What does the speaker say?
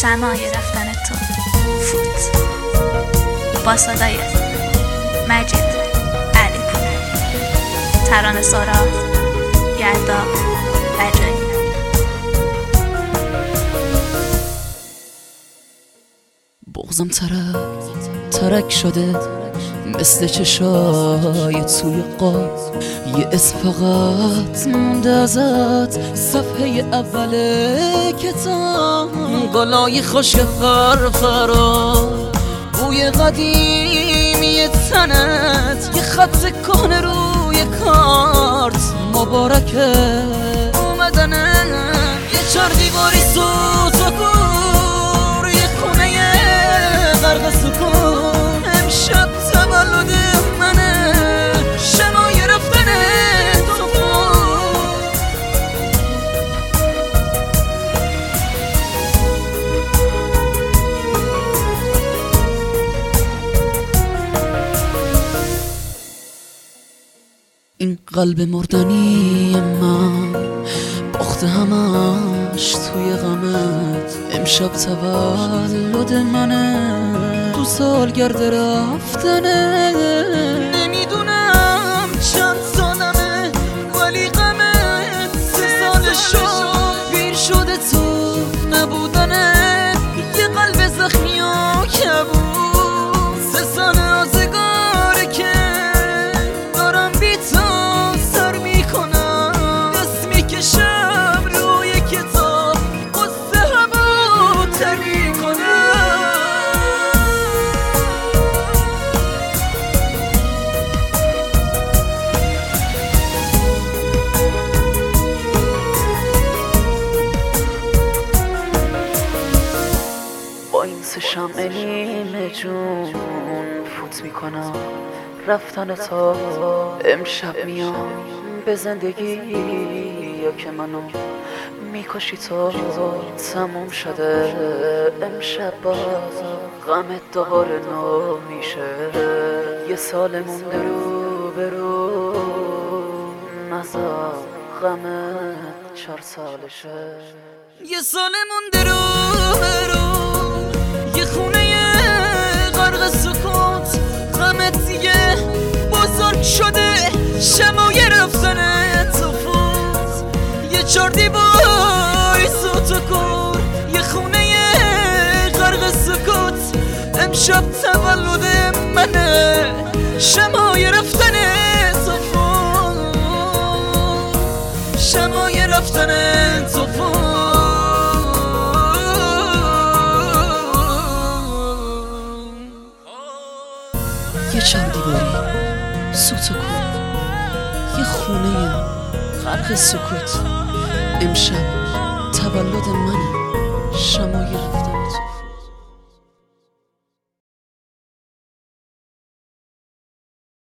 شمای رفتن تو فوت با صدای مجید علی پور، ترانه سارا، یلدا رجایی. بغضم ترک شده مثل چشای توی قاب، یه اسم فقط مونده ازت، صفحه اول کتاب، گلای خوش فرفرا، بوی قدیمی تنت، یه خط کهنه روی کارت، مبارکه اومدنه، یه چار دیواری سوت و گور، یه خونه غرق سکون، امشب تولد منه، شمای رفتن تو این قلب مردنی من باخته همش توی غمت، امشب تولد منه، تو سالگرد رفتنه، نمیدونم چند سالمه ولی غمت 3 سال شد پیر شده تو نبودنه، یه قلب زخمی و کبود، 3 سال آزگاره که دارم بی تو سر میکنم، دست میکشم روی کتاب، قصه همو تر میکنم. با این 3 شمع نیمه جون فوت میکنم رفتن تا امشب میام به زندگی، یا که منو میکشی تا تموم شده، امشب باز غمت دوباره نو میشه، یه سال مونده رو برو، نزار غمت 4 سالشه، یه سال مونده رو برو، یه خونه غرق سکوت، غمت دیگه بزرگ شده، شمای رفتن تو فوت، یه 4 دیوار سوت و کور، یه خونه غرق سکوت، امشب تولد منه، شمای رفتن تو فوت، شمای رفتن تو فوت. یه 4 دیواری سوت و کور، یه خونه غرق سکوت، امشب تولد منه، شمای رفتن تو.